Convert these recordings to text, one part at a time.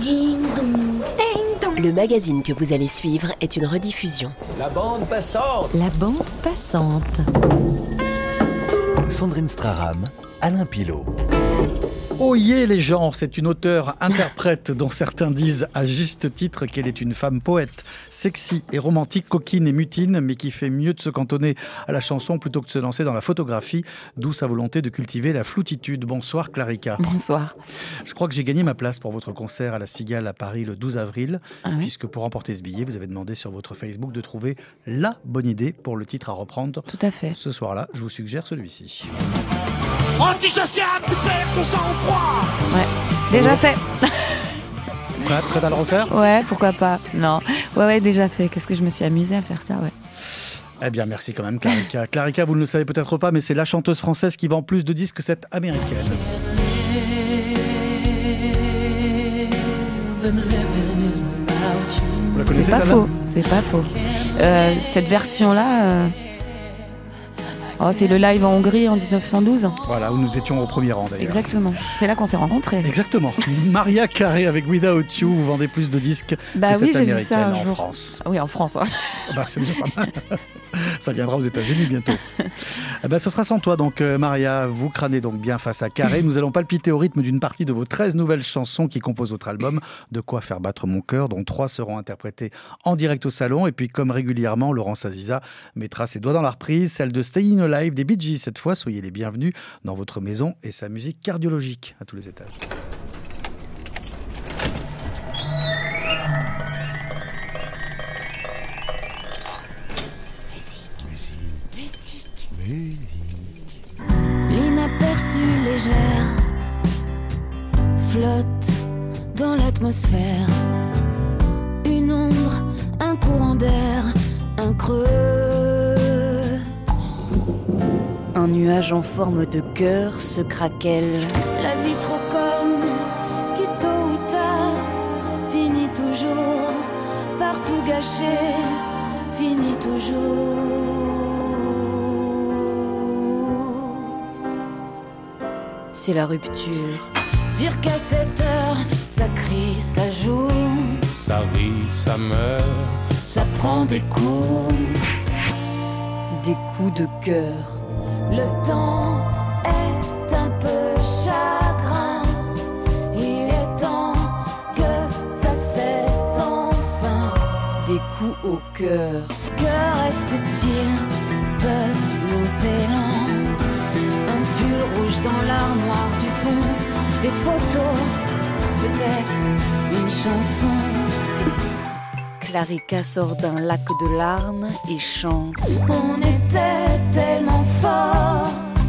Le magazine que vous allez suivre est une rediffusion. La bande passante. La bande passante. Sandrine Straram, Alain Pilot. Oyez les genres, c'est une auteure-interprète dont certains disent à juste titre qu'elle est une femme poète, sexy et romantique, coquine et mutine, mais qui fait mieux de se cantonner à la chanson plutôt que de se lancer dans la photographie, d'où sa volonté de cultiver la floutitude. Bonsoir Clarica. Bonsoir. Je crois que j'ai gagné ma place pour votre concert à la Cigale à Paris le 12 avril, puisque pour remporter ce billet, vous avez demandé sur votre Facebook de trouver la bonne idée pour le titre à reprendre. Tout à fait. Ce soir-là, je vous suggère celui-ci. Antisociable, tu perds ton sang-froid. Ouais, déjà fait. Prête à le refaire ? Ouais, pourquoi pas. Non, ouais, déjà fait. Qu'est-ce que je me suis amusée à faire ça, ouais. Eh bien, merci quand même, Clarica. Clarica, vous ne le savez peut-être pas, mais c'est la chanteuse française qui vend plus de disques que cette américaine. Vous la connaissez, C'est pas celle-là ? faux, c'est pas faux. Cette version-là... c'est le live en Hongrie en 1912. Voilà, où nous étions au premier rang d'ailleurs. Exactement, c'est là qu'on s'est rencontrés. Exactement. Maria Carey avec Without You, vous vendez plus de disques Bah que oui, cette j'ai vu ça américaine un en jour. France. Oui, en France. Hein. Bah, c'est déjà pas mal. Ça viendra aux États-Unis bientôt. Ce sera sans toi donc, Maria. Vous crânez donc bien face à Carey. Nous allons palpiter au rythme d'une partie de vos 13 nouvelles chansons qui composent votre album De quoi faire battre mon cœur, dont 3 seront interprétées en direct au salon. Et puis, comme régulièrement, Laurence Aziza mettra ses doigts dans la reprise, celle de Stayin' Alive des Bee Gees. Cette fois, soyez les bienvenus dans votre maison et sa musique cardiologique à tous les étages. L'inaperçue légère flotte dans l'atmosphère. Une ombre, un courant d'air, un creux. Un nuage en forme de cœur se craquelle. La vie trop conne qui tôt ou tard finit toujours par tout gâcher, finit toujours. C'est la rupture. Dire qu'à cette heure, ça crie, ça joue, ça rit, ça meurt, ça prend des coups. Des coups de cœur. Le temps est un peu chagrin. Il est temps que ça cesse enfin. Des coups au cœur. Que reste-t-il de nos élans? Un pull rouge dans l'armoire du fond, des photos, peut-être une chanson. Clarica sort d'un lac de larmes et chante. On était tellement forts,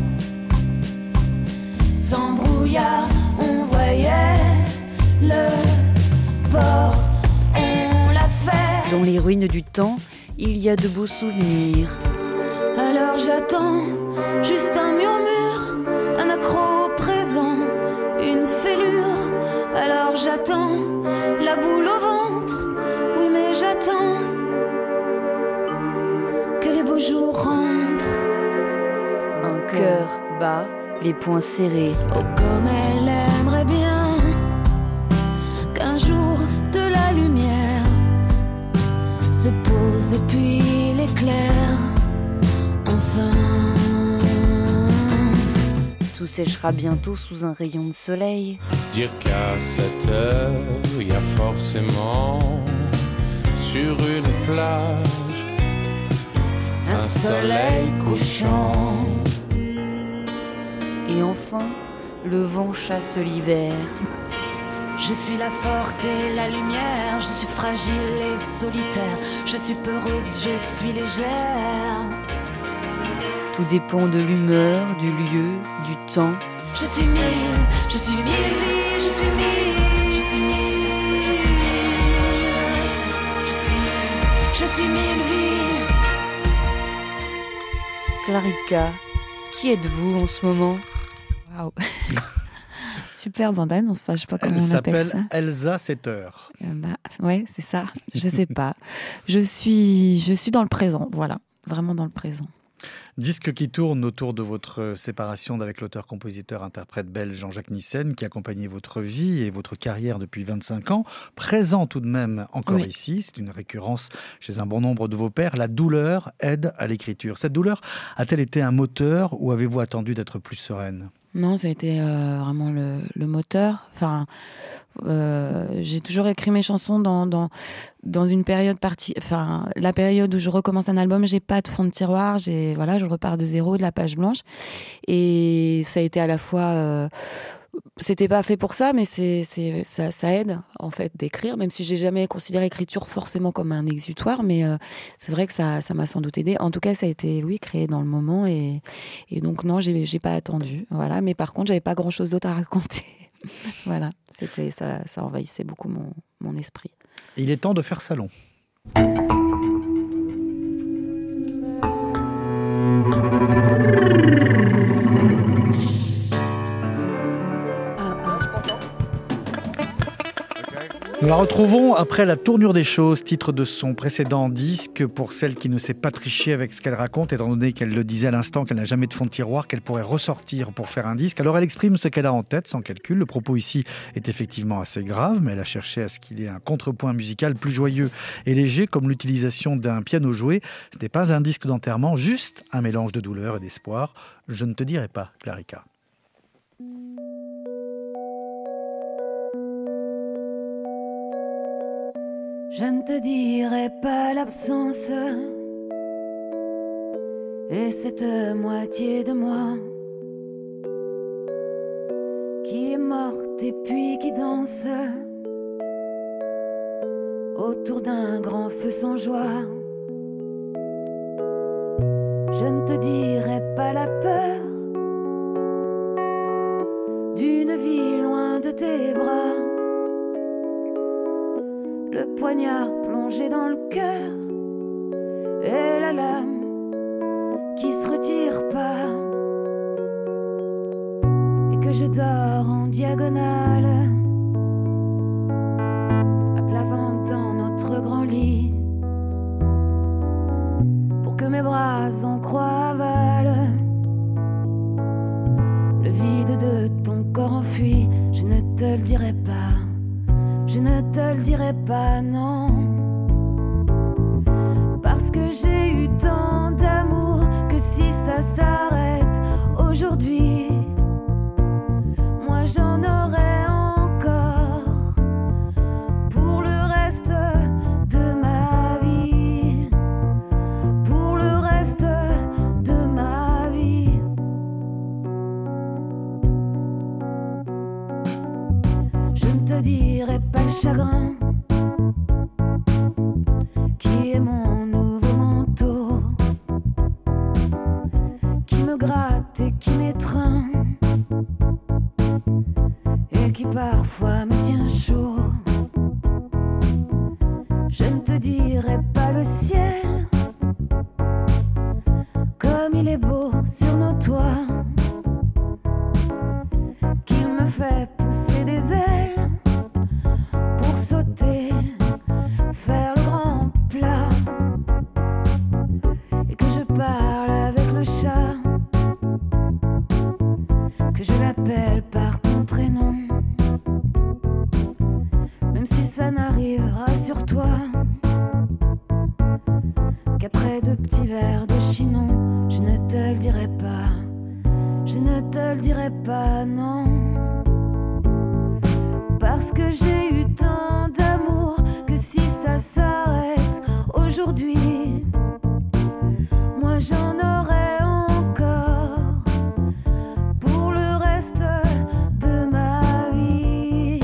sans brouillard, on voyait le port, on l'a fait. Dans les ruines du temps, il y a de beaux souvenirs. Alors j'attends juste un murmure, un accroc présent, une fêlure. Alors j'attends la boule au ventre, oui mais j'attends que les beaux jours rentrent. Un cœur bat, les poings serrés. Oh comme elle aimerait bien qu'un jour de la lumière se pose et puis l'éclair. Tout séchera bientôt sous un rayon de soleil. Dire qu'à cette heure, il y a forcément sur une plage un soleil couchant. Et enfin, le vent chasse l'hiver. Je suis la force et la lumière, je suis fragile et solitaire, je suis peureuse, je suis légère. Tout dépend de l'humeur, du lieu, du temps. Je suis mille vies, je suis mille, je suis mille, je suis mille vies. Clarica, qui êtes-vous en ce moment? Waouh. Super bande-annonce, enfin, je sais pas comment Elle on appelle ça. s'appelle Elsa 7 heures. Ouais, c'est ça. Je sais pas. Je suis dans le présent, voilà. Vraiment dans le présent. Disque qui tourne autour de votre séparation avec l'auteur-compositeur-interprète belge Jean-Jacques Nissen, qui accompagnait votre vie et votre carrière depuis 25 ans. Présent tout de même encore ici, c'est une récurrence chez un bon nombre de vos pairs. La douleur aide à l'écriture. Cette douleur a-t-elle été un moteur ou avez-vous attendu d'être plus sereine ? Non, ça a été vraiment le moteur. Enfin, j'ai toujours écrit mes chansons dans une période enfin, la période où je recommence un album, j'ai pas de fond de tiroir, je repars de zéro, de la page blanche. Et ça a été à la fois, c'était pas fait pour ça, mais ça aide en fait d'écrire, même si j'ai jamais considéré l'écriture forcément comme un exutoire, mais c'est vrai que ça m'a sans doute aidé. En tout cas, ça a été créé dans le moment et donc non, j'ai pas attendu. Voilà, mais par contre, j'avais pas grand chose d'autre à raconter. Voilà, c'était ça envahissait beaucoup mon esprit. Il est temps de faire salon. Nous la retrouvons après La tournure des choses, titre de son précédent disque. Pour celle qui ne sait pas tricher avec ce qu'elle raconte, étant donné qu'elle le disait à l'instant qu'elle n'a jamais de fond de tiroir, qu'elle pourrait ressortir pour faire un disque. Alors elle exprime ce qu'elle a en tête, sans calcul. Le propos ici est effectivement assez grave, mais elle a cherché à ce qu'il y ait un contrepoint musical plus joyeux et léger, comme l'utilisation d'un piano joué. Ce n'est pas un disque d'enterrement, juste un mélange de douleur et d'espoir. Je ne te dirai pas, Clarica. Je ne te dirai pas l'absence et cette moitié de moi qui est morte et puis qui danse autour d'un grand feu sans joie. Je ne te dirai pas la peur d'une vie loin de tes bras, le poignard plongé dans le cœur et la lame qui se retire pas, et que je dors en diagonale à plat ventre dans notre grand lit, pour que mes bras en croix avalent le vide de ton corps enfui. Je ne te le dirai pas. Je ne te le dirai pas, non, parce que j'ai eu tant d'amour que si ça s'arrête aujourd'hui, moi j'en aurai encore pour le reste de ma vie, pour le reste de ma vie. Je ne te dirai pas le chagrin qui est mon nouveau manteau, qui me gratte et qui m'étreint et qui parfois me tient chaud. Je ne te dirai pas le ciel comme il est beau sur nos toits, qu'il me fait pousser des ailes pour sauter, faire le grand plat, et que je parle avec le chat, que je l'appelle par ton prénom, même si ça n'arrivera sur toi qu'après 2 petits verres de chinon. Je ne te le dirai pas, je ne te le dirai pas, non, parce que j'ai eu tant d'amour que si ça s'arrête aujourd'hui, moi j'en aurai encore pour le reste de ma vie,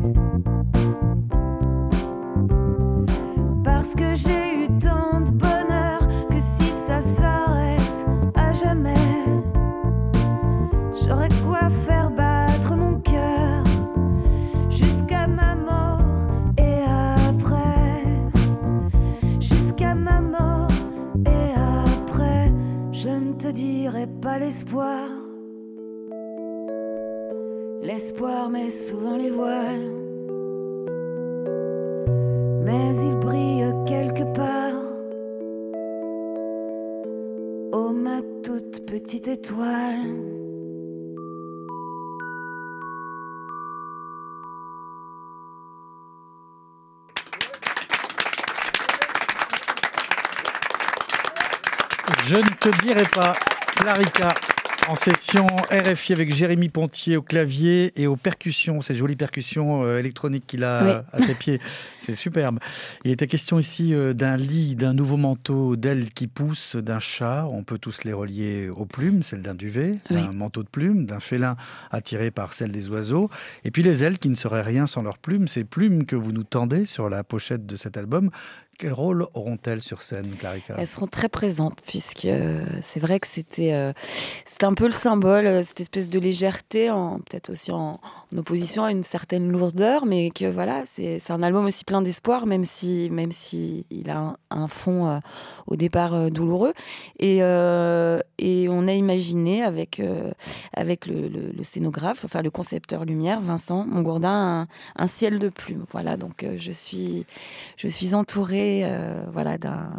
parce que j'ai eu tant de bonheur que si ça s'arrête à jamais, j'aurais quoi faire battre mon cœur jusqu'à ma mort et après, jusqu'à ma mort et après. Je ne te dirai pas l'espoir, l'espoir met souvent les voiles, mais il brille quelque part au matin étoiles. Je ne te dirai pas, Clarica, en session RFI avec Jérémy Pontier au clavier et aux percussions, ces jolies percussions électroniques qu'il a à ses pieds. C'est superbe. Il était question ici d'un lit, d'un nouveau manteau, d'ailes qui poussent, d'un chat. On peut tous les relier aux plumes, celle d'un duvet, d'un manteau de plumes, d'un félin attiré par celle des oiseaux. Et puis les ailes qui ne seraient rien sans leurs plumes, ces plumes que vous nous tendez sur la pochette de cet album. Quel rôle auront-elles sur scène, Clarica ? Elles seront très présentes, puisque c'est vrai que c'était un peu le symbole, cette espèce de légèreté, peut-être aussi en opposition à une certaine lourdeur, mais que voilà, c'est un album aussi plein d'espoir, même si il a un fond au départ douloureux. Et on a imaginé avec le scénographe, enfin le concepteur lumière, Vincent Mongourdin, un ciel de plumes. Voilà, donc je suis entourée voilà,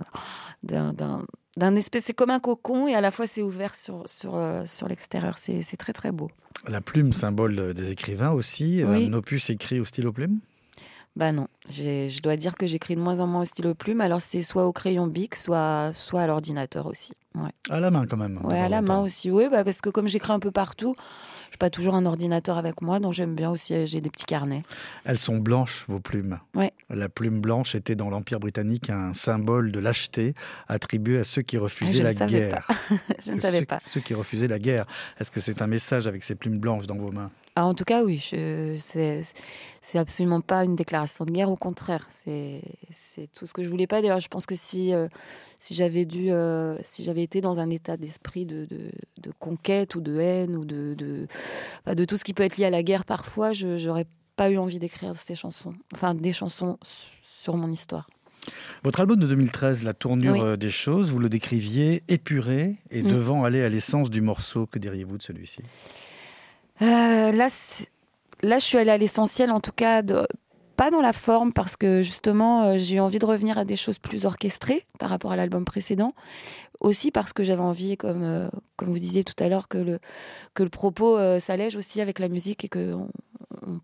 d'un espèce, c'est comme un cocon et à la fois c'est ouvert sur l'extérieur. C'est très très beau. La plume, symbole des écrivains aussi. Oui. Un opus écrit au stylo plume ? Bah non, je dois dire que j'écris de moins en moins au stylo plume. Alors c'est soit au crayon bic, soit à l'ordinateur aussi. Ouais. À la main quand même. Ouais, à la main aussi. Oui, parce que comme j'écris un peu partout, je n'ai pas toujours un ordinateur avec moi, donc j'aime bien aussi, j'ai des petits carnets. Elles sont blanches, vos plumes. Ouais. La plume blanche était dans l'Empire britannique un symbole de lâcheté attribué à ceux qui refusaient la guerre. Je ne savais pas. Ceux qui refusaient la guerre. Est-ce que c'est un message avec ces plumes blanches dans vos mains ? Ah, en tout cas, oui. C'est absolument pas une déclaration de guerre, au contraire. C'est tout ce que je voulais pas. D'ailleurs, je pense que si j'avais été dans un état d'esprit de conquête ou de haine ou de tout ce qui peut être lié à la guerre parfois, j'aurais pas eu envie d'écrire ces chansons. Enfin, des chansons sur mon histoire. Votre album de 2013, La tournure des choses, vous le décriviez épuré et devant aller à l'essence du morceau. Que diriez-vous de celui-ci ? Là, je suis allée à l'essentiel, en tout cas, pas dans la forme, parce que justement, j'ai eu envie de revenir à des choses plus orchestrées par rapport à l'album précédent. Aussi parce que j'avais envie, comme vous disiez tout à l'heure, que le propos s'allège aussi avec la musique et qu'on ne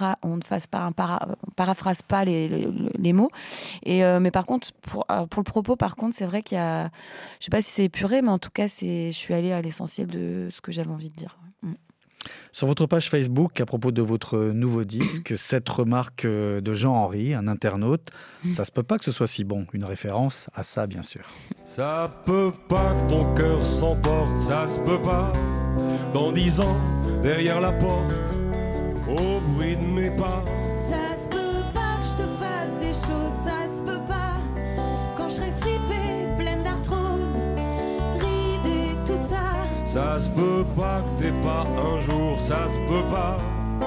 paraphrase pas les mots. Mais par contre, pour le propos, par contre, c'est vrai qu'il y a, je sais pas si c'est épuré, mais en tout cas, je suis allée à l'essentiel de ce que j'avais envie de dire. Sur votre page Facebook, à propos de votre nouveau disque, cette remarque de Jean-Henri, un internaute, ça se peut pas que ce soit si bon. Une référence à ça, bien sûr. Ça peut pas que ton cœur s'emporte, ça se peut pas. Dans 10 ans, derrière la porte, au bruit de mes pas. Ça se peut pas que je te fasse des choses, ça se peut pas. Quand je serai fripée, pleine d'arthrose, ridée, tout ça. Ça se peut pas que t'aies pas un jour, ça se peut pas.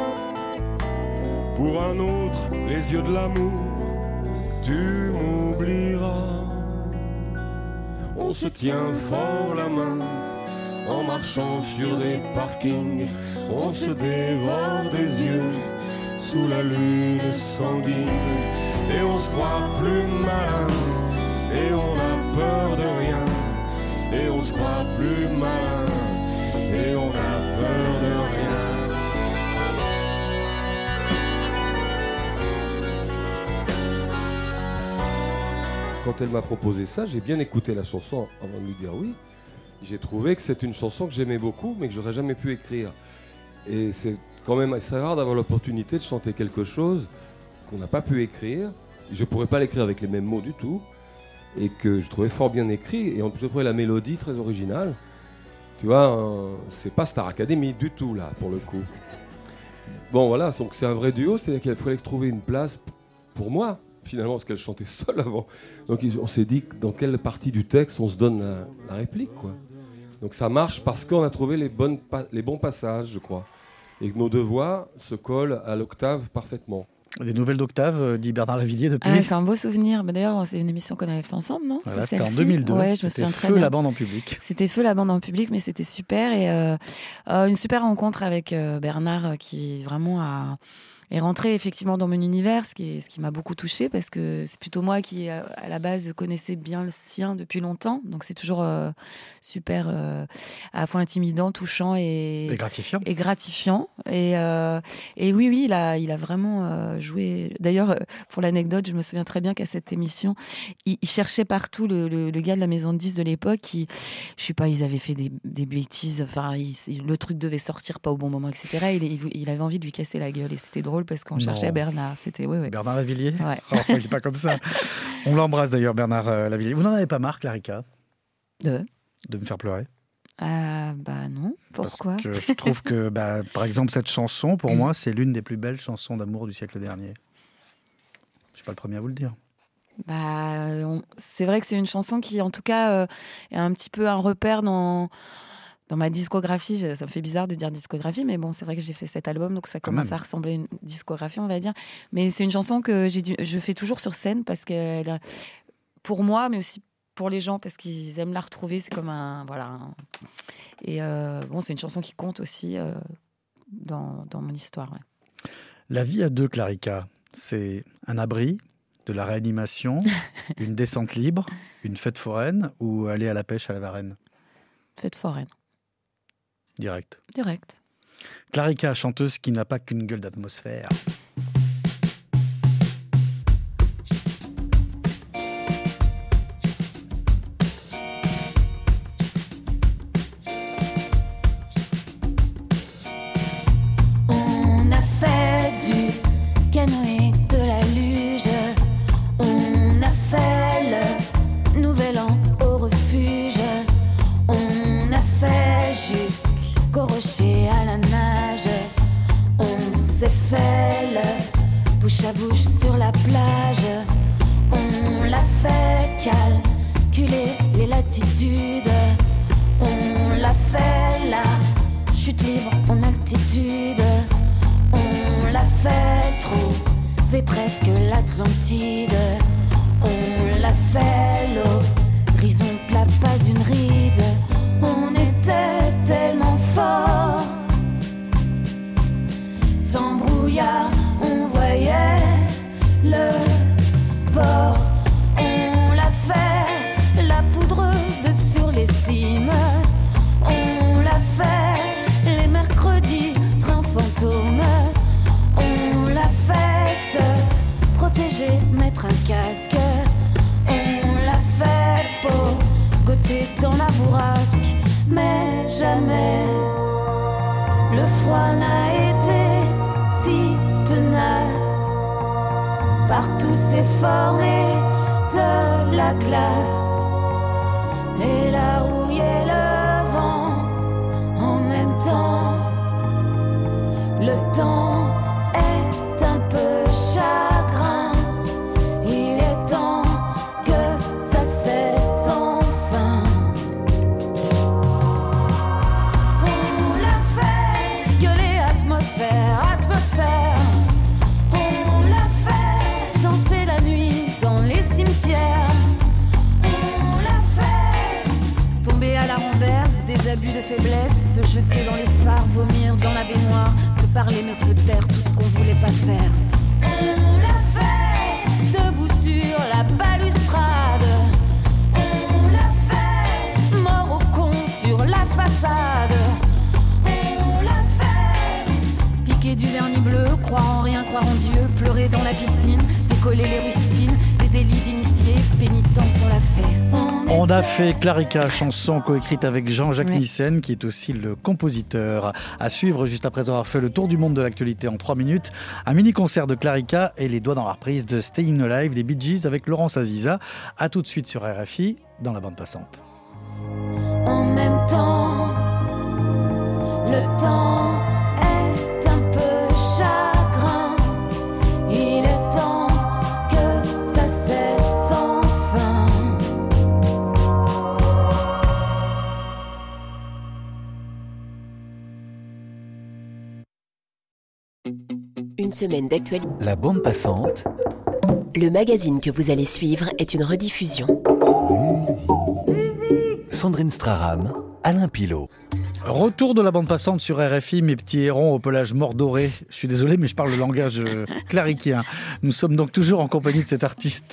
Pour un autre, les yeux de l'amour, tu m'oublieras. On se tient fort la main en marchant sur des parkings. On se dévore des yeux sous la lune sanguine. Et on se croit plus malin, et on a peur de rien. Et on se croit plus malin, et on a peur de rien. Quand elle m'a proposé ça, j'ai bien écouté la chanson avant de lui dire oui. J'ai trouvé que c'est une chanson que j'aimais beaucoup, mais que j'aurais jamais pu écrire. Et c'est quand même assez rare d'avoir l'opportunité de chanter quelque chose qu'on n'a pas pu écrire. Je ne pourrais pas l'écrire avec les mêmes mots du tout. Et que je trouvais fort bien écrit, et en plus je trouvais la mélodie très originale. Tu vois, c'est pas Star Academy du tout là, pour le coup. Bon voilà, donc c'est un vrai duo, c'est-à-dire qu'il fallait trouver une place pour moi, finalement, parce qu'elle chantait seule avant. Donc on s'est dit dans quelle partie du texte on se donne la réplique, quoi. Donc ça marche parce qu'on a trouvé les bons passages, je crois. Et que nos deux voix se collent à l'octave parfaitement. Des nouvelles d'Octave, dit Bernard Lavillier depuis. Ah, c'est un beau souvenir. Mais d'ailleurs, c'est une émission qu'on avait fait ensemble, non ? Voilà, c'était en 2002. Ouais, je me souviens très Feu bien. la bande en public. C'était Feu la bande en public, mais c'était super. Et une super rencontre avec Bernard qui vraiment rentrer effectivement dans mon univers, ce qui m'a beaucoup touchée parce que c'est plutôt moi qui, à la base, connaissais bien le sien depuis longtemps. Donc c'est toujours super, à la fois intimidant, touchant et gratifiant. Et oui, il a vraiment joué. D'ailleurs, pour l'anecdote, je me souviens très bien qu'à cette émission, il cherchait partout le gars de la maison de 10 de l'époque qui, je sais pas, ils avaient fait des bêtises. Enfin, le truc devait sortir pas au bon moment, etc. Il avait envie de lui casser la gueule et c'était drôle parce qu'on cherchait Bernard. C'était Bernard Lavilliers. Ouais. Oh, il n'est pas comme ça. On l'embrasse d'ailleurs, Bernard Lavilliers. Vous n'en avez pas marre, Clarica, de me faire pleurer? Non. Pourquoi? Parce que je trouve que, par exemple, cette chanson, pour moi, c'est l'une des plus belles chansons d'amour du siècle dernier. Je suis pas le premier à vous le dire. C'est vrai que c'est une chanson qui, en tout cas, est un petit peu un repère dans ma discographie. Ça me fait bizarre de dire discographie, mais bon, c'est vrai que j'ai fait cet album, donc ça commence à ressembler à une discographie, on va dire. Mais c'est une chanson que je fais toujours sur scène parce que, pour moi, mais aussi pour les gens, parce qu'ils aiment la retrouver. C'est comme Et c'est une chanson qui compte aussi dans mon histoire. Ouais. La vie à deux, Clarica, c'est un abri, de la réanimation, une descente libre, une fête foraine ou aller à la pêche à la Varenne? Fête foraine. Direct. Clarica, chanteuse qui n'a pas qu'une gueule d'atmosphère. On a fait du canoë, de la luge. On a fait le nouvel an au refuge. On a fait jusqu'au rocher à la nage. On s'est fait le bouche à bouche sur la plage. On l'a fait calculer les latitudes. On l'a fait la chute libre en altitude. On l'a fait trouver presque l'Atlantide. On l'a fait l'horizon plat, pas une ride. On était tellement fort, sans brouillard, on voyait le port. On l'a fait la poudreuse sur les cimes. On l'a fait les mercredis, train fantôme. On l'a fait se protéger, mettre un casque. On l'a fait pogoter dans la bourrasque. Mais jamais le froid n'a été si tenace. Partout s'est formé de la glace. Et la rouille et le vent en même temps. Le temps est un peu chagrin. Il est temps que ça cesse enfin. On l'a fait gueuler atmosphère, atmosphère. On l'a fait danser la nuit dans les cimetières. On l'a fait tomber à la renverse, des abus de faiblesse, se jeter dans les phares, vomir dans la baignoire, se parler mais se taire, tout ce qu'on voulait pas faire. On l'a fait debout sur la balustrade. On l'a fait mort au con sur la façade. On l'a fait piquer du vernis bleu, croire en rien, croire en Dieu, pleurer dans la piscine, décoller les rustines, des délits d'initiés, pénitence on l'a fait. On a fait Clarica, chanson coécrite avec Jean-Jacques Nissen, qui est aussi le compositeur. À suivre, juste après avoir fait le tour du monde de l'actualité en 3 minutes, un mini-concert de Clarica et les doigts dans la reprise de Staying Alive des Bee Gees avec Laurence Aziza. A tout de suite sur RFI, dans la bande passante. En même temps, le temps est un peu chagrin. Il est temps que ça cesse enfin. Une semaine d'actualité. La bande passante. Le magazine que vous allez suivre est une rediffusion. Sandrine Straram, Alain Pilot. Retour de la bande passante sur RFI, mes petits hérons au pelage mordoré. Je suis désolé, mais je parle le langage clarikien. Nous sommes donc toujours en compagnie de cette artiste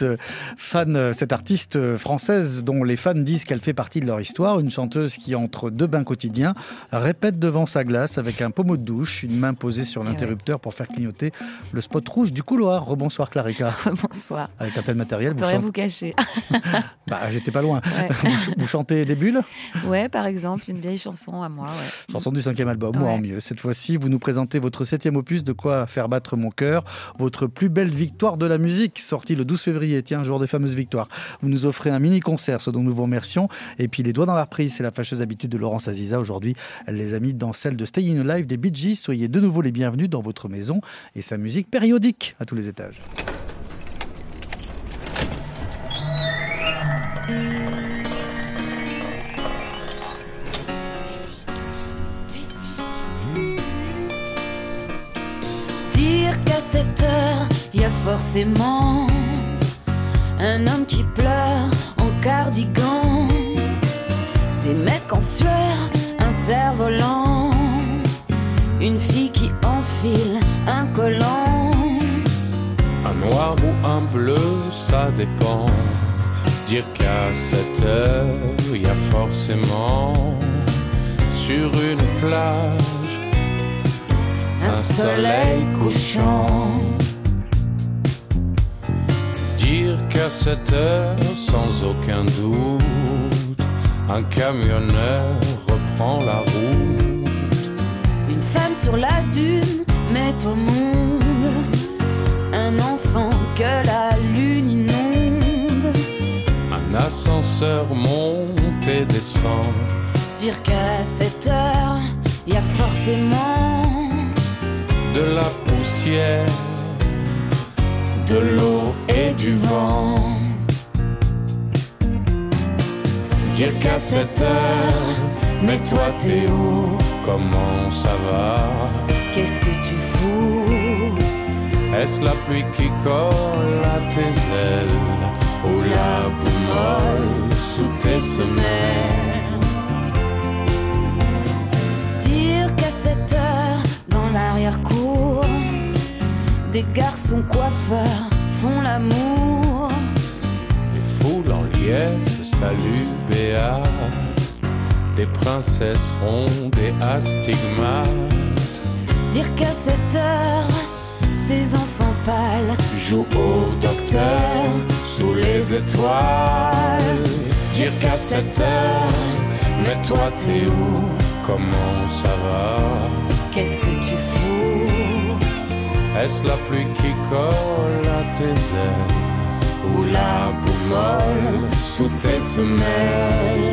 française dont les fans disent qu'elle fait partie de leur histoire. Une chanteuse qui, entre deux bains quotidiens, répète devant sa glace avec un pommeau de douche, une main posée sur l'interrupteur pour faire clignoter le spot rouge du couloir. Rebonsoir Clarica. Bonsoir. Avec un tel matériel, vous chantez... vous cacher. J'étais pas loin. Ouais. Vous chantez des bulles ? Ouais, par exemple, une vieille chanson à moi. Ouais. Chanson du 5e album, ou en mieux. Cette fois-ci, vous nous présentez votre 7e opus, De quoi faire battre mon cœur, votre plus belle victoire de la musique, sortie le 12 février, tiens, jour des fameuses victoires. Vous nous offrez un mini-concert, ce dont nous vous remercions. Et puis les doigts dans la reprise, c'est la fâcheuse habitude de Laurence Aziza. Aujourd'hui, elle les a mis dans celle de Stay in Alive des Bee Gees. Soyez de nouveau les bienvenus dans votre maison et sa musique périodique à tous les étages. Qu'à cette heure, y a forcément un homme qui pleure en cardigan, des mecs en sueur, un cerf-volant, une fille qui enfile un collant. Un noir ou un bleu, ça dépend. Dire qu'à cette heure, y a forcément sur une plage un soleil couchant. Dire qu'à cette heure, sans aucun doute, un camionneur reprend la route. Une femme sur la dune met au monde un enfant que la lune inonde. Un ascenseur monte et descend. Dire qu'à cette heure, y a forcément de la poussière, de l'eau et du vent. Dire qu'à cette heure, mais toi t'es où? Comment ça va? Qu'est-ce que tu fous? Est-ce la pluie qui colle à tes ailes ou la boue molle sous tes semelles? Dire qu'à cette heure, dans l'arrière-cour, des garçons coiffeurs font l'amour. Les foules en liesse saluent béates, des princesses rondes et astigmates. Dire qu'à cette heure, des enfants pâles jouent au docteur sous les étoiles. Dire qu'à cette heure, mais toi t'es où? Comment ça va? Qu'est-ce que tu fous? Est-ce la pluie qui colle à tes ailes ou la boue molle sous tes semelles?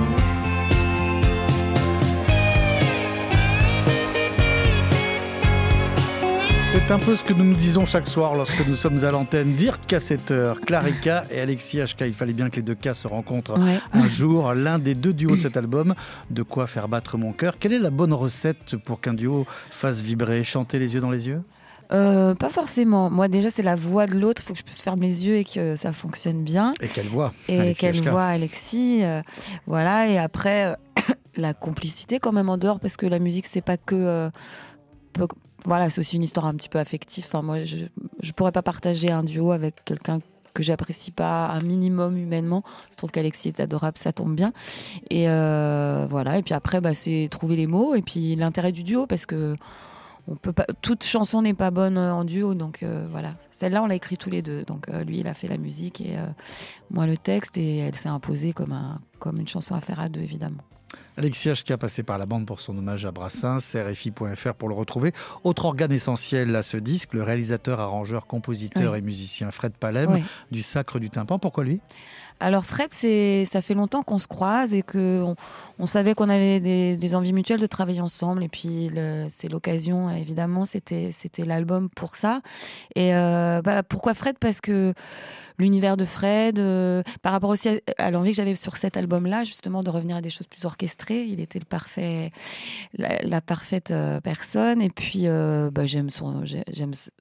C'est un peu ce que nous nous disons chaque soir lorsque nous sommes à l'antenne. Dire qu'à cette heure, Clarica et Alexis HK, il fallait bien que les deux cas se rencontrent un jour. L'un des deux duos de cet album, De quoi faire battre mon cœur. Quelle est la bonne recette pour qu'un duo fasse vibrer, chanter les yeux dans les yeux ? Pas forcément. Moi, déjà, c'est la voix de l'autre. Il faut que je ferme les yeux et que ça fonctionne bien. Et quelle voix? Et quelle voix, Alexis. Voilà. Et après, la complicité quand même en dehors, parce que la musique, c'est pas que... Voilà, c'est aussi une histoire un petit peu affective. Enfin, moi, je pourrais pas partager un duo avec quelqu'un que j'apprécie pas un minimum humainement. Je trouve qu'Alexis est adorable, ça tombe bien. Et voilà. Et puis après, c'est trouver les mots et puis l'intérêt du duo, parce que on peut pas, toute chanson n'est pas bonne en duo, donc voilà. Celle-là, on l'a écrit tous les deux. Donc lui, il a fait la musique et moi le texte, et elle s'est imposée comme une chanson à faire à deux, évidemment. Alexis HK, passé par la bande pour son hommage à Brassens, RFI.fr pour le retrouver. Autre organe essentiel à ce disque, le réalisateur, arrangeur, compositeur et musicien Fred Palem, du Sacre du Tympan. Pourquoi lui ? Alors Fred, ça fait longtemps qu'on se croise et qu'on savait qu'on avait des envies mutuelles de travailler ensemble. Et puis c'est l'occasion, évidemment, c'était l'album pour ça. Et pourquoi Fred ? Parce que l'univers de Fred, par rapport aussi à l'envie que j'avais sur cet album-là, justement, de revenir à des choses plus orchestrées, il était la parfaite personne. Et puis j'aime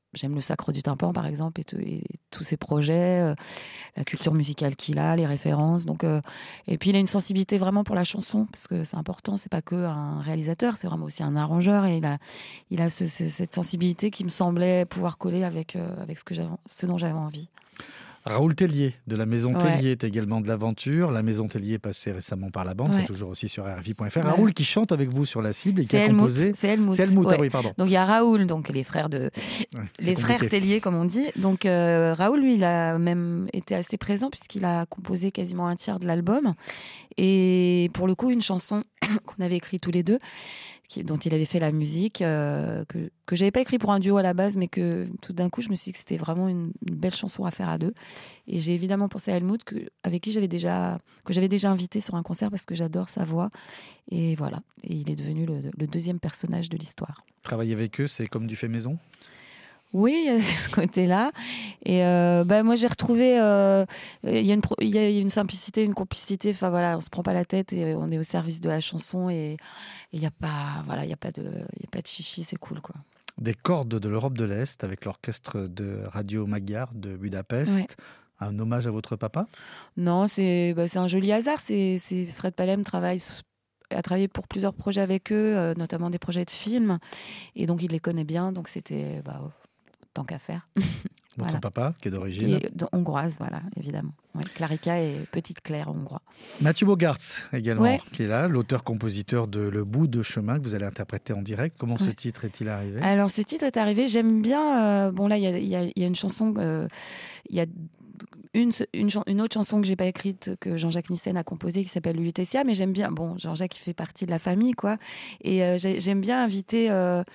j'aime le Sacre du Tympan, par exemple, et tous ses projets, la culture musicale qu'il a, les références. Donc, et puis, il a une sensibilité vraiment pour la chanson, parce que c'est important, c'est pas que un réalisateur, c'est vraiment aussi un arrangeur. Et il a cette sensibilité qui me semblait pouvoir coller avec ce dont j'avais envie. Raoul Tellier, de la Maison Ouais. Tellier, est également de l'aventure. La Maison Tellier est passée récemment par la bande, Ouais. c'est toujours aussi sur RFI.fr. Ouais. Raoul qui chante avec vous sur la cible et qui C'est a Helmut. composé... C'est Helmut. C'est Helmut, Ouais. ah oui, pardon. Donc il y a Raoul, donc les frères Tellier, comme on dit. Donc Raoul, lui, il a même été assez présent puisqu'il a composé quasiment un tiers de l'album. Et pour le coup, une chanson qu'on avait écrite tous les deux, dont il avait fait la musique, que j'avais pas écrit pour un duo à la base, mais que tout d'un coup, je me suis dit que c'était vraiment une belle chanson à faire à deux. Et j'ai évidemment pensé à Helmut, avec qui j'avais déjà invité sur un concert parce que j'adore sa voix. Et voilà. Et il est devenu le deuxième personnage de l'histoire. Travailler avec eux, c'est comme du fait maison? Oui, il y a ce côté-là. Et moi, j'ai retrouvé... Il y a une simplicité, une complicité. Enfin, voilà, on se prend pas la tête et on est au service de la chanson. Et il n'y a pas de chichi, c'est cool, quoi. Des cordes de l'Europe de l'Est avec l'orchestre de Radio Magyar de Budapest. Ouais. Un hommage à votre papa? Non, c'est un joli hasard. C'est Fred Palem a travaillé pour plusieurs projets avec eux, notamment des projets de films. Et donc, il les connaît bien. Donc, c'était... tant qu'à faire. Votre Voilà. papa, qui est d'origine hongroise, voilà, évidemment. Ouais, Klarica et Petite Claire hongrois. Mathieu Bogarts également, Ouais. qui est là, l'auteur-compositeur de Le bout de chemin que vous allez interpréter en direct. Comment ce Ouais. titre est-il arrivé? Alors, ce titre est arrivé, j'aime bien... bon, là, il y a une chanson... Il y a une autre chanson que j'ai pas écrite, que Jean-Jacques Nissen a composée, qui s'appelle Lutetia, mais j'aime bien... Bon, Jean-Jacques, il fait partie de la famille, quoi. Et j'aime bien inviter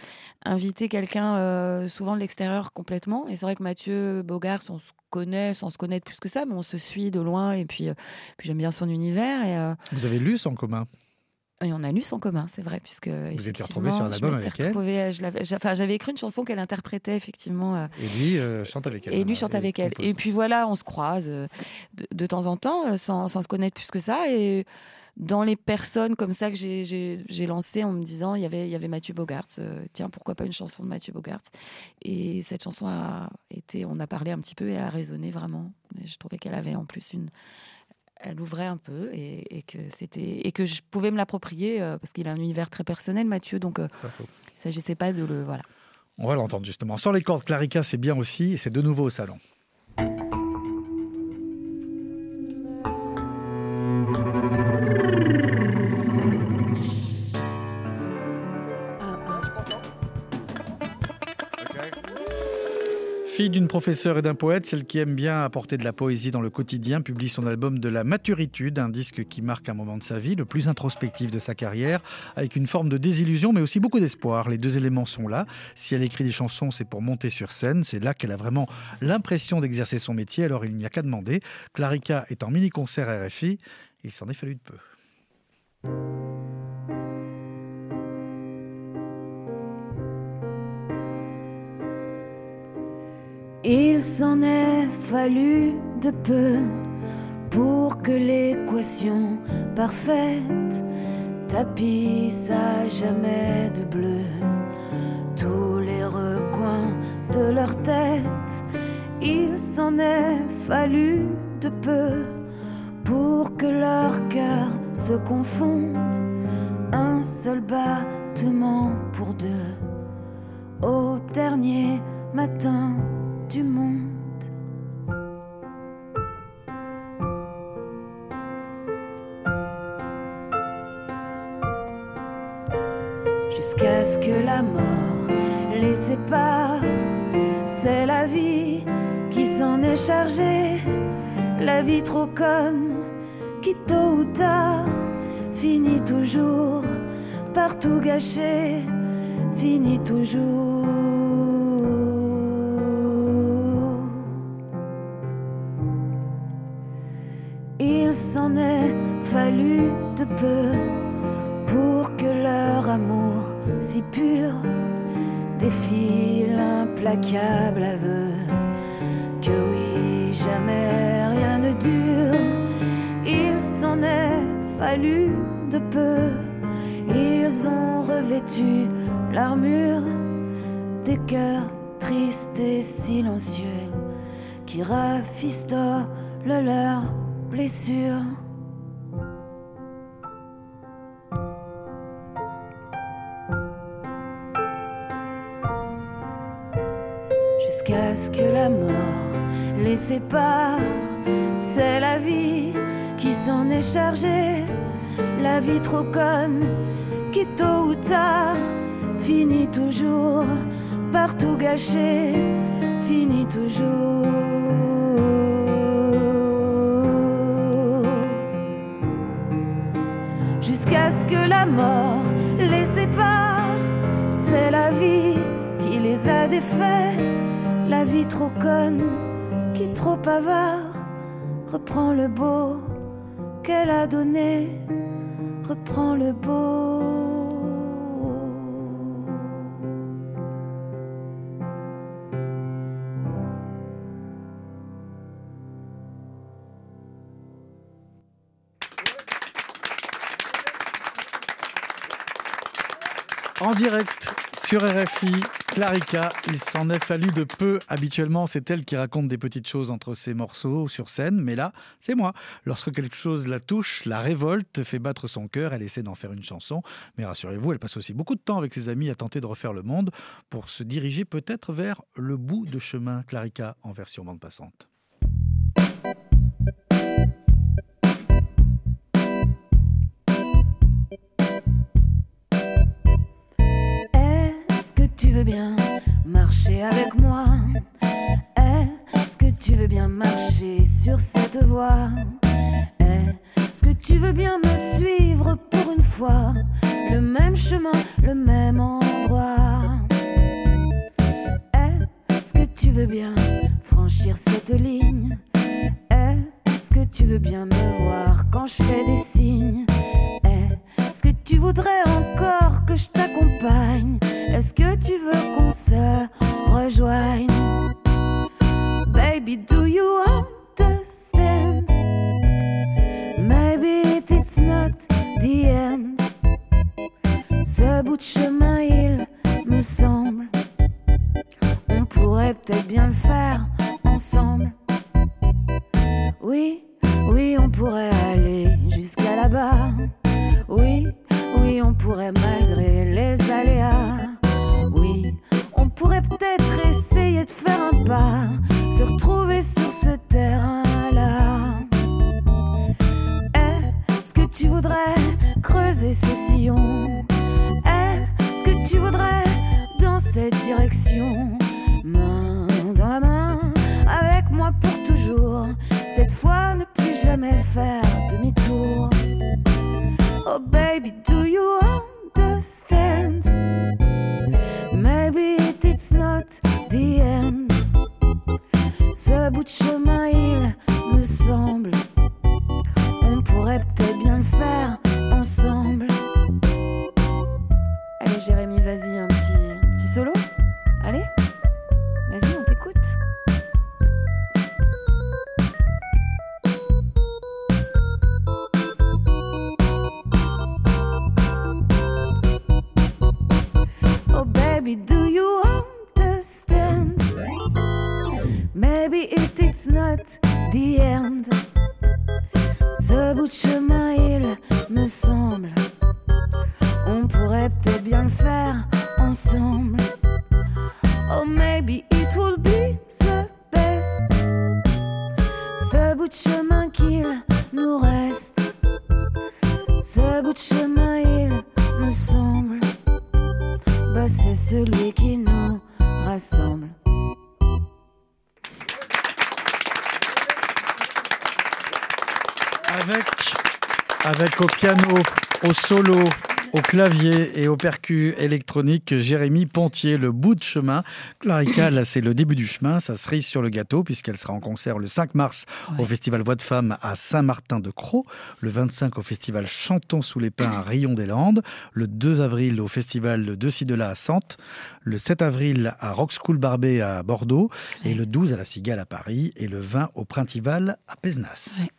quelqu'un, souvent de l'extérieur, complètement. Et c'est vrai que Mathieu Bogarts, on se connaît sans se connaître plus que ça, mais on se suit de loin. Et puis j'aime bien son univers. Et, Vous avez lu en commun? et on a lu en commun, c'est vrai, puisque Vous étiez retrouvés sur un album avec elle? J'avais écrit une chanson qu'elle interprétait, effectivement. Et lui chante avec elle. Et lui chante avec elle. compose. Et puis voilà, on se croise de temps en temps, sans se connaître plus que ça. Et dans les personnes comme ça que j'ai lancées en me disant, il y avait Mathieu Bogarts. Tiens, pourquoi pas une chanson de Mathieu Bogarts? Et cette chanson on a parlé un petit peu et a résonné vraiment. Et je trouvais qu'elle avait en plus elle ouvrait un peu et que je pouvais me l'approprier parce qu'il a un univers très personnel, Mathieu. Donc, il ne s'agissait pas de le... Voilà. On va l'entendre justement. Sans les cordes, Klarica, c'est bien aussi. Et c'est de nouveau au salon. Fille d'une professeure et d'un poète, celle qui aime bien apporter de la poésie dans le quotidien, publie son album de la maturitude, un disque qui marque un moment de sa vie, le plus introspectif de sa carrière, avec une forme de désillusion mais aussi beaucoup d'espoir. Les deux éléments sont là. Si elle écrit des chansons, c'est pour monter sur scène. C'est là qu'elle a vraiment l'impression d'exercer son métier, alors il n'y a qu'à demander. Klarica est en mini-concert à RFI, il s'en est fallu de peu. Il s'en est fallu de peu pour que l'équation parfaite tapisse à jamais de bleu tous les recoins de leur tête. Il s'en est fallu de peu pour que leur cœur se confonde. Un seul battement pour deux au dernier matin du monde. Jusqu'à ce que la mort les sépare, c'est la vie qui s'en est chargée. La vie trop conne qui tôt ou tard finit toujours par tout gâcher, finit toujours. Il s'en est fallu de peu pour que leur amour si pur défie l'implacable aveu que oui, jamais rien ne dure. Il s'en est fallu de peu, ils ont revêtu l'armure des cœurs tristes et silencieux, qui rafistolent leurs blessures. Jusqu'à ce que la mort les sépare, c'est la vie qui s'en est chargée, la vie trop conne qui tôt ou tard finit toujours par tout gâcher, finit toujours. Jusqu'à ce que la mort les sépare, c'est la vie qui les a défaits, la vie trop conne qui trop avare reprend le beau qu'elle a donné, reprend le beau. En direct sur RFI, Clarica, il s'en est fallu de peu. Habituellement, c'est elle qui raconte des petites choses entre ses morceaux sur scène, mais là, c'est moi. Lorsque quelque chose la touche, la révolte, fait battre son cœur, elle essaie d'en faire une chanson. Mais rassurez-vous, elle passe aussi beaucoup de temps avec ses amis à tenter de refaire le monde pour se diriger peut-être vers le bout de chemin. Clarica en version bande passante. Tu veux bien marcher avec moi? Est-ce que tu veux bien marcher sur cette voie? Est-ce que tu veux bien me suivre pour une fois? Le même chemin, le même endroit. Est-ce que tu veux bien franchir cette ligne? Est-ce que tu veux bien me voir quand je fais des signes? Est-ce que tu voudrais encore que je t'accompagne? Est-ce que tu veux qu'on se rejoigne? Baby, do you understand? Maybe it's not the end. Ce bout de chemin, il me semble, on pourrait peut-être bien le faire ensemble. Oui, oui, on pourrait aller jusqu'à là-bas. Oui, oui, on pourrait malgré les aléas. Oui, on pourrait peut-être essayer de faire un pas, se retrouver sur ce terrain-là. Est-ce que tu voudrais creuser ce sillon? Est-ce que tu voudrais dans cette direction? Main dans la main, avec moi pour toujours. Cette fois, ne plus jamais faire demi-tour. Oh baby, do you understand? Maybe it's not the end. Ce bout de chemin, il me semble, on pourrait peut-être bien le faire ensemble. Allez Jérémy, vas-y, un petit solo. Allez, vas-y, on t'écoute. Oh baby, do you understand? Maybe it's not the end. Ce bout de chemin, il me semble, on pourrait peut-être bien le faire ensemble. Oh maybe it will be the best. Ce bout de chemin qu'il nous reste. Ce bout de chemin, il me semble, bah c'est celui qui nous rassemble. Avec au piano, au solo, au clavier et au percu électronique, Jérémy Pontier, le bout de chemin. Clarica, là c'est le début du chemin, ça cerise sur le gâteau puisqu'elle sera en concert le 5 mars au Festival Voix de Femmes à Saint-Martin-de-Crau, le 25 au Festival Chantons sous les pins à Rion-des-Landes, le 2 avril au Festival de ci de là à Sante, le 7 avril à Rock School Barbet à Bordeaux et le 12 à la Cigale à Paris et le 20 au Printival à Pézenas. Ouais.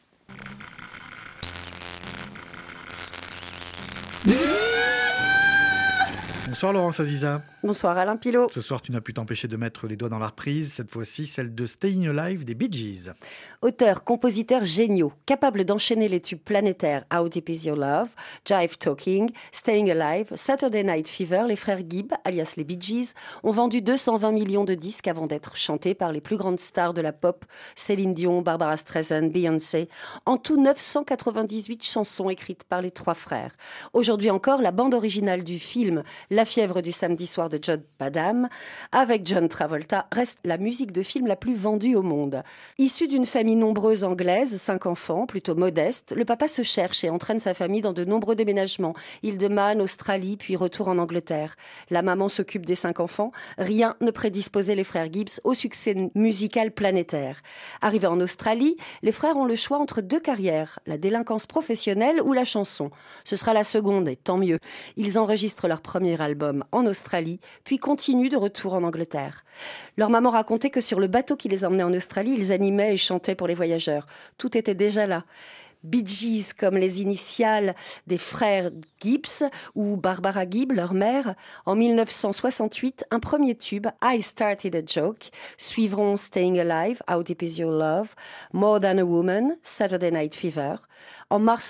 Bonsoir Laurence Aziza. Bonsoir Alain Pilot. Ce soir, tu n'as pu t'empêcher de mettre les doigts dans la reprise, cette fois-ci celle de Staying Alive des Bee Gees. Auteurs, compositeurs géniaux, capables d'enchaîner les tubes planétaires How Deep Is Your Love, Jive Talking, Staying Alive, Saturday Night Fever, les frères Gibb, alias les Bee Gees, ont vendu 220 millions de disques avant d'être chantés par les plus grandes stars de la pop, Céline Dion, Barbara Streisand, Beyoncé. En tout, 998 chansons écrites par les trois frères. Aujourd'hui encore, la bande originale du film La fièvre du samedi soir de John Badham, avec John Travolta, reste la musique de film la plus vendue au monde. Issu d'une famille nombreuse anglaise, 5 enfants, plutôt modeste, le papa se cherche et entraîne sa famille dans de nombreux déménagements. Île de Man, Australie, puis retour en Angleterre. La maman s'occupe des 5 enfants. Rien ne prédisposait les frères Gibbs au succès musical planétaire. Arrivés en Australie, les frères ont le choix entre 2 carrières, la délinquance professionnelle ou la chanson. Ce sera la seconde, et tant mieux. Ils enregistrent leur premier album en Australie, puis continuent de retour en Angleterre. Leur maman racontait que sur le bateau qui les emmenait en Australie, ils animaient et chantaient pour les voyageurs. Tout était déjà là. Bee Gees, comme les initiales des frères Gibbs ou Barbara Gibb, leur mère. En 1968, un premier tube, I Started a Joke, suivront Staying Alive, How Deep Is Your Love, More Than a Woman, Saturday Night Fever. En mars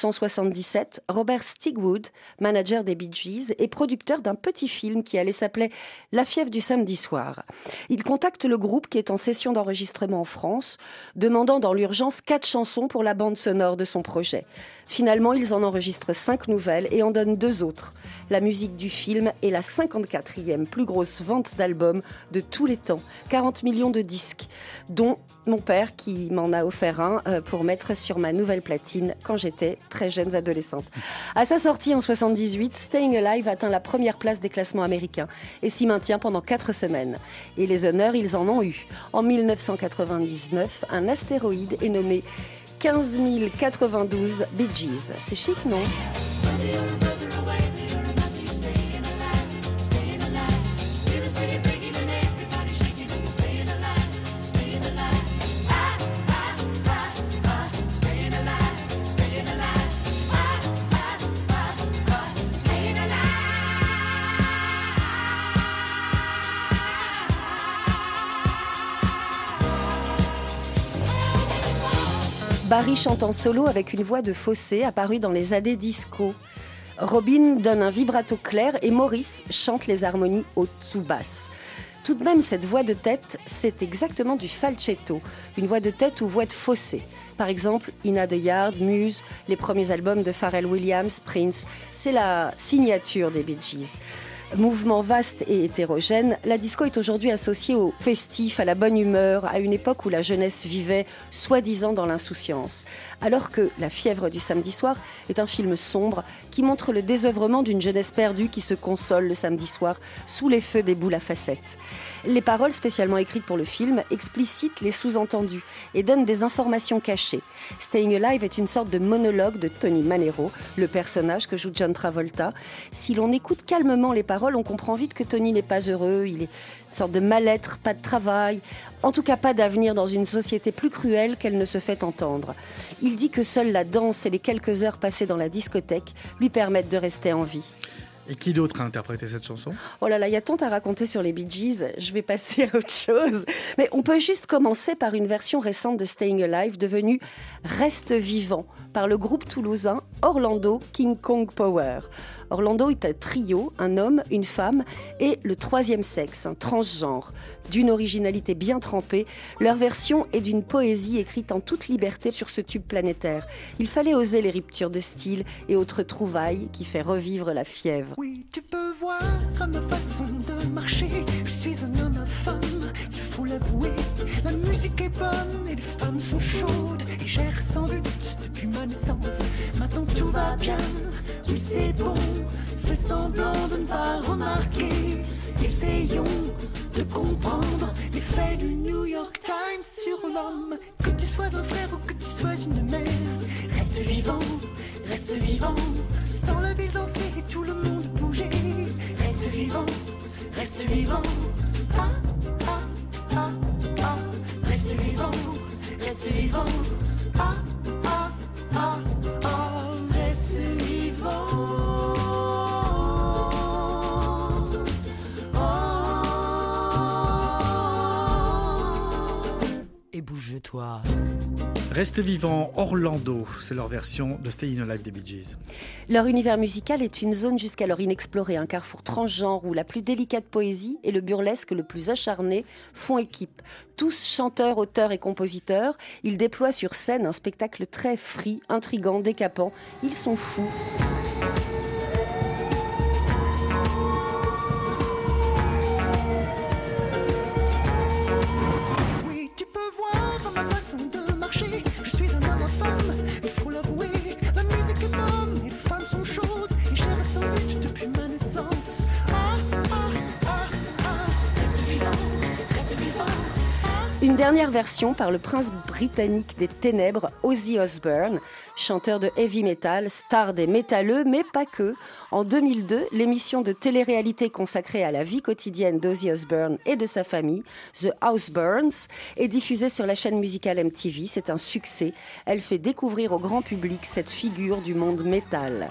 1977, Robert Stigwood, manager des Bee Gees et producteur d'un petit film qui allait s'appeler La fièvre du samedi soir. Il contacte le groupe qui est en session d'enregistrement en France, demandant dans l'urgence 4 chansons pour la bande sonore de son projet. Finalement, ils en enregistrent 5 nouvelles et en donnent 2 autres. La musique du film est la 54e plus grosse vente d'albums de tous les temps, 40 millions de disques, dont mon père qui m'en a offert un pour mettre sur ma nouvelle platine quand j'étais très jeune adolescente. À sa sortie en 78, Staying Alive atteint la première place des classements américains et s'y maintient pendant 4 semaines. Et les honneurs, ils en ont eu. En 1999, un astéroïde est nommé 15 092 Bee Gees. C'est chic, non ? Barry chante en solo avec une voix de Fossé apparue dans les années disco. Robin donne un vibrato clair et Maurice chante les harmonies hautes ou basses. Tout de même, cette voix de tête, c'est exactement du falsetto, une voix de tête ou voix de Fossé. Par exemple, In the Yard, Muse, les premiers albums de Pharrell Williams, Prince, c'est la signature des Bee Gees. Mouvement vaste et hétérogène, la disco est aujourd'hui associée au festif, à la bonne humeur, à une époque où la jeunesse vivait soi-disant dans l'insouciance. Alors que La fièvre du samedi soir est un film sombre qui montre le désœuvrement d'une jeunesse perdue qui se console le samedi soir sous les feux des boules à facettes. Les paroles spécialement écrites pour le film explicitent les sous-entendus et donnent des informations cachées. Staying Alive est une sorte de monologue de Tony Manero, le personnage que joue John Travolta. Si l'on écoute calmement les paroles, on comprend vite que Tony n'est pas heureux, il est une sorte de mal-être, pas de travail, en tout cas pas d'avenir dans une société plus cruelle qu'elle ne se fait entendre. Il dit que seule la danse et les quelques heures passées dans la discothèque lui permettent de rester en vie. Et qui d'autre a interprété cette chanson ? Oh là là, il y a tant à raconter sur les Bee Gees, je vais passer à autre chose. Mais on peut juste commencer par une version récente de Staying Alive devenue Reste vivant par le groupe toulousain Orlando King Kong Power. Orlando est un trio, un homme, une femme et le troisième sexe, un transgenre. D'une originalité bien trempée, leur version est d'une poésie écrite en toute liberté sur ce tube planétaire. Il fallait oser les ruptures de style et autres trouvailles qui fait revivre la fièvre. Oui, tu peux voir à ma façon de marcher, je suis un homme à femme, il faut l'avouer. La musique est bonne et les femmes sont chaudes, et j'erre sans but depuis ma naissance. Maintenant tout va bien, oui c'est bon, fais semblant de ne pas remarquer. Essayons de comprendre l'effet du New York Times sur l'homme. Que tu sois un frère ou que tu sois une mère, reste vivant, sans la ville danser et tout le monde bouger. Reste vivant, ah, ah, ah, ah. Reste vivant, ah, ah, ah, ah. Reste vivant. Allez, bouge-toi. Restez vivants, Orlando, c'est leur version de Stayin' Alive des Bee Gees. Leur univers musical est une zone jusqu'alors inexplorée, un carrefour transgenre où la plus délicate poésie et le burlesque le plus acharné font équipe. Tous chanteurs, auteurs et compositeurs, ils déploient sur scène un spectacle très free, intrigant, décapant. Ils sont fous. Oui, tu peux voir ma façon de marcher. Je suis un homme à femme, il faut l'avouer. La musique est bonne, les femmes sont chaudes. Et j'ai sans but depuis ma naissance. Ah, ah, ah, ah. Reste vivant, reste vivant. Une dernière version par le prince britannique des ténèbres, Ozzy Osbourne, chanteur de heavy metal, star des métalleux, mais pas que. En 2002, l'émission de télé-réalité consacrée à la vie quotidienne d'Ozzy Osbourne et de sa famille, The Osbournes, est diffusée sur la chaîne musicale MTV. C'est un succès. Elle fait découvrir au grand public cette figure du monde métal.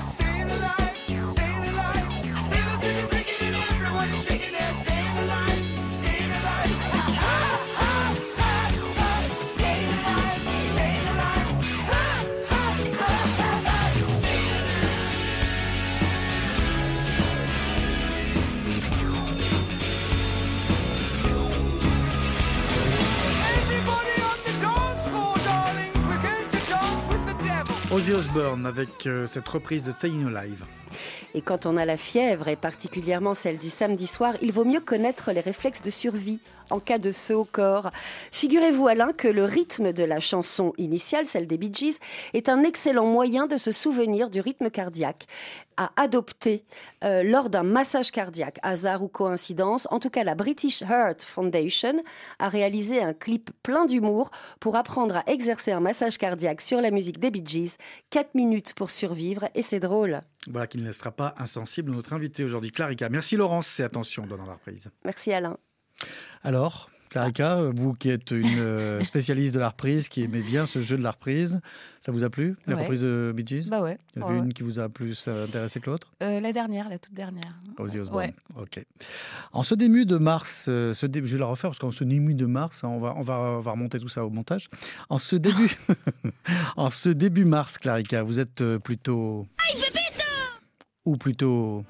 Ozzy Osbourne avec cette reprise de Stayin' Alive. Et quand on a la fièvre, et particulièrement celle du samedi soir, il vaut mieux connaître les réflexes de survie en cas de feu au corps. Figurez-vous, Alain, que le rythme de la chanson initiale, celle des Bee Gees, est un excellent moyen de se souvenir du rythme cardiaque à adopter lors d'un massage cardiaque. Hasard ou coïncidence, en tout cas la British Heart Foundation a réalisé un clip plein d'humour pour apprendre à exercer un massage cardiaque sur la musique des Bee Gees. 4 minutes pour survivre, et c'est drôle. Voilà qui ne laissera pas insensible notre invité aujourd'hui, Clarica. Merci Laurence, et attention dans la reprise. Merci Alain. Alors, Clarica, vous qui êtes une spécialiste de la reprise, qui aimez bien ce jeu de la reprise, ça vous a plu, la reprise de Bee Gees? Bah ouais. Il y en avait une qui vous a plus intéressé que l'autre? La dernière, la toute dernière. Ozzy Osbourne. Ouais. Ok. En ce début de mars, je vais la refaire parce qu'en ce début de mars, on va remonter tout ça au montage. En ce début mars, Clarica, vous êtes plutôt... Ou plutôt...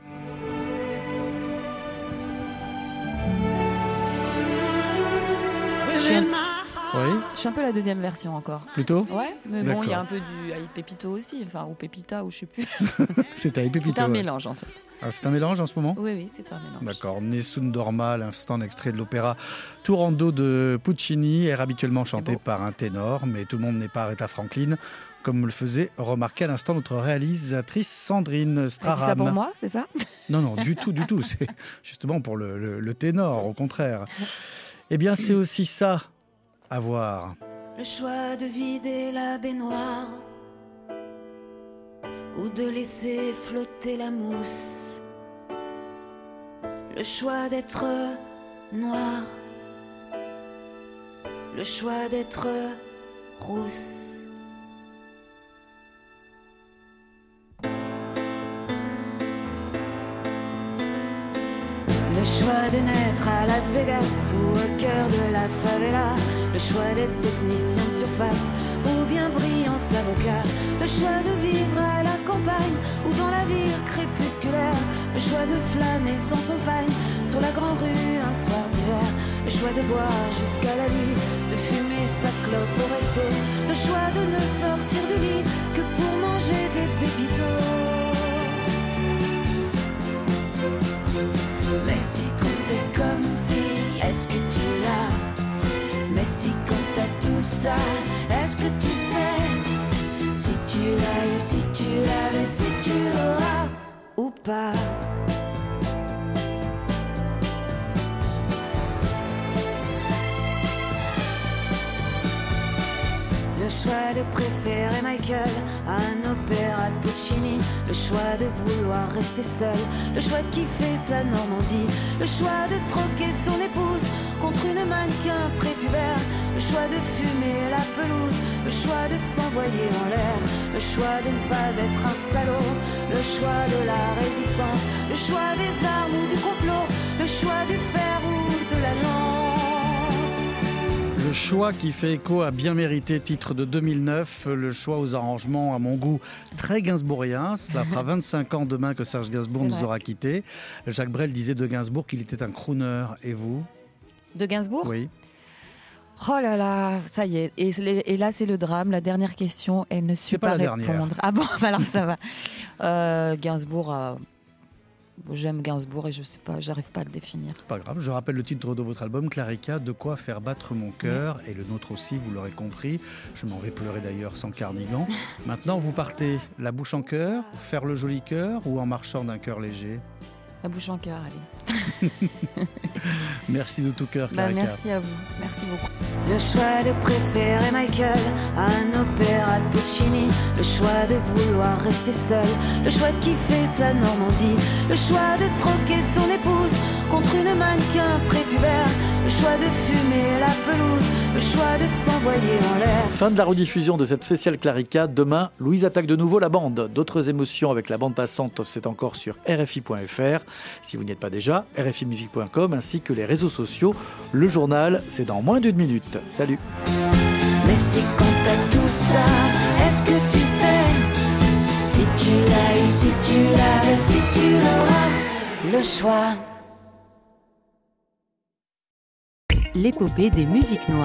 Oui. Je suis un peu la deuxième version encore. Plutôt? Ouais, mais bon, il y a un peu du Aïe Pépito aussi, enfin, ou Pépita, ou je sais plus. C'est Aïe Pépito. C'est un mélange en fait. Ah, c'est un mélange en ce moment? Oui, c'est un mélange. D'accord. Nessun Dorma, à l'instant, un extrait de l'opéra Turandot de Puccini, air habituellement chanté par un ténor, mais tout le monde n'est pas Aretha Franklin, comme le faisait remarquer à l'instant notre réalisatrice Sandrine Straram. C'est ça pour moi, c'est ça? Non, du tout. C'est justement pour le ténor, au contraire. Eh bien, c'est aussi ça à voir. Le choix de vider la baignoire ou de laisser flotter la mousse. Le choix d'être noir. Le choix d'être rousse. Le choix de naître à Las Vegas ou au cœur de la favela. Le choix d'être technicien de surface ou bien brillant avocat. Le choix de vivre à la campagne ou dans la ville crépusculaire. Le choix de flâner sans son pagne sur la grande rue un soir d'hiver. Le choix de boire jusqu'à la nuit, de fumer sa clope au resto. Le choix de ne sortir du lit que pour manger des pépitos. Mais si compter comme si, est-ce que tu l'as? Mais si quand t'as tout ça, est-ce que tu sais si tu l'as eu, si tu l'avais, si tu l'auras ou pas? Le choix de préférer Michael à un opéra de Puccini. Le choix de vouloir rester seul. Le choix de kiffer sa Normandie. Le choix de troquer son épouse contre une mannequin prépubère. Le choix de fumer la pelouse. Le choix de s'envoyer en l'air. Le choix de ne pas être un salaud. Le choix de la résistance. Le choix des armes ou du complot. Le choix du fer ou de la lance. Le Ce choix qui fait écho à Bien mérité, titre de 2009, le choix aux arrangements à mon goût très gainsbourgien. Cela fera 25 ans demain que Serge Gainsbourg nous aura quittés. Jacques Brel disait de Gainsbourg qu'il était un crooner. Et vous ? De Gainsbourg ? Oui. Oh là là, ça y est. Et là, c'est le drame. La dernière question, elle ne suit pas répondre. Dernière. Ah bon, alors ça va. Gainsbourg, j'aime Gainsbourg et je sais pas, j'arrive pas à le définir. Pas grave, je rappelle le titre de votre album, Clarica, De quoi faire battre mon cœur, et le nôtre aussi, vous l'aurez compris. Je m'en vais pleurer d'ailleurs sans cardigan. Maintenant, vous partez la bouche en cœur, faire le joli cœur ou en marchant d'un cœur léger ? La bouche en cœur, allez. Merci de tout cœur, Clarica. Merci à vous, merci beaucoup. Le choix de préférer Michael à un opéra de Puccini, le choix de vouloir rester seul, le choix de kiffer sa Normandie, le choix de troquer son épouse contre une mannequin prépubère, le choix de fumer la pelouse, le choix de s'envoyer en l'air. Fin de la rediffusion de cette spéciale Clarica. Demain, Louise attaque de nouveau la bande. D'autres émotions avec la bande passante, c'est encore sur RFI.fr. Si vous n'y êtes pas déjà, rfimusique.com ainsi que les réseaux sociaux. Le journal, c'est dans moins d'1 minute. Salut. Mais si quand t'as tout ça, est-ce que tu sais si tu l'as eu, si tu l'avais, si tu l'auras, le choix. L'épopée des musiques noires.